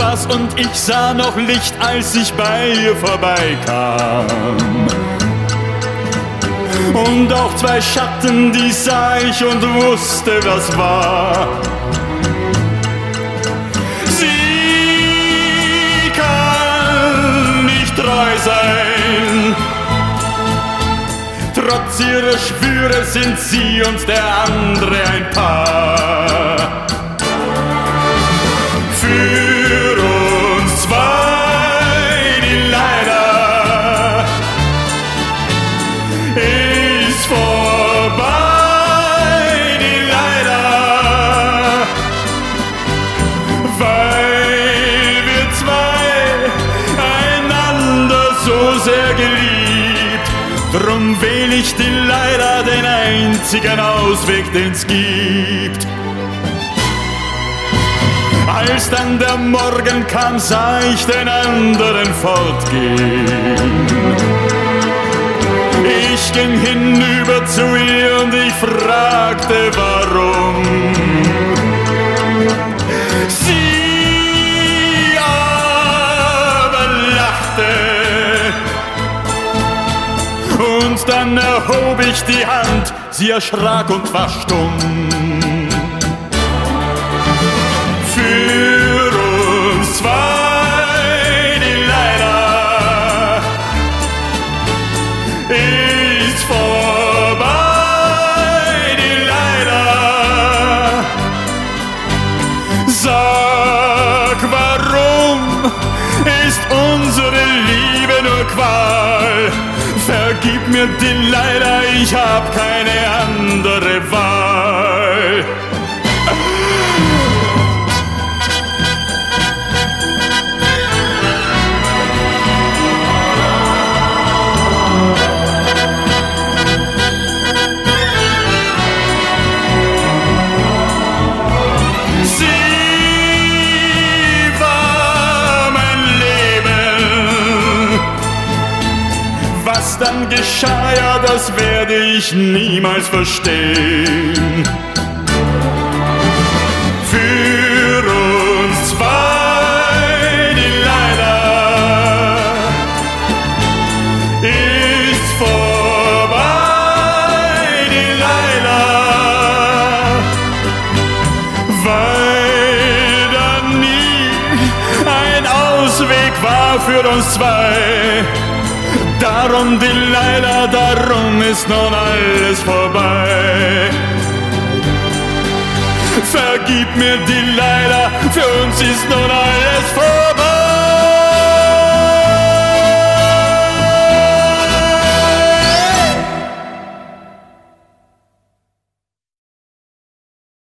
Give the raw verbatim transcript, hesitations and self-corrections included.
saß und ich sah noch Licht, als ich bei ihr vorbeikam. Und auch zwei Schatten, die sah ich und wusste, was war. Sie kann nicht treu sein. Trotz ihrer Schwüre sind sie und der andere ein Paar. Für uns zwei, die leider ist vorbei, die leider, weil wir zwei einander so sehr geliebt. Drum wähl ich die leider, den einzigen Ausweg, den's gibt. Als dann der Morgen kam, sah ich den anderen fortgehen. Ich ging hinüber zu ihr und ich fragte, warum. Sie aber lachte. Und dann erhob ich die Hand, sie erschrak und war stumm. Für uns zwei, die leider ist vorbei, die leider. Sag, warum ist unsere Liebe nur Qual? Vergib mir die leider, ich hab keine andere Wahl. Was dann geschah, ja, das werde ich niemals verstehen. Für uns zwei, die leider ist vorbei, die leider, weil da nie ein Ausweg war für uns zwei. Darum die leider, darum ist nun alles vorbei. Vergib mir die leider, für uns ist nun alles vorbei.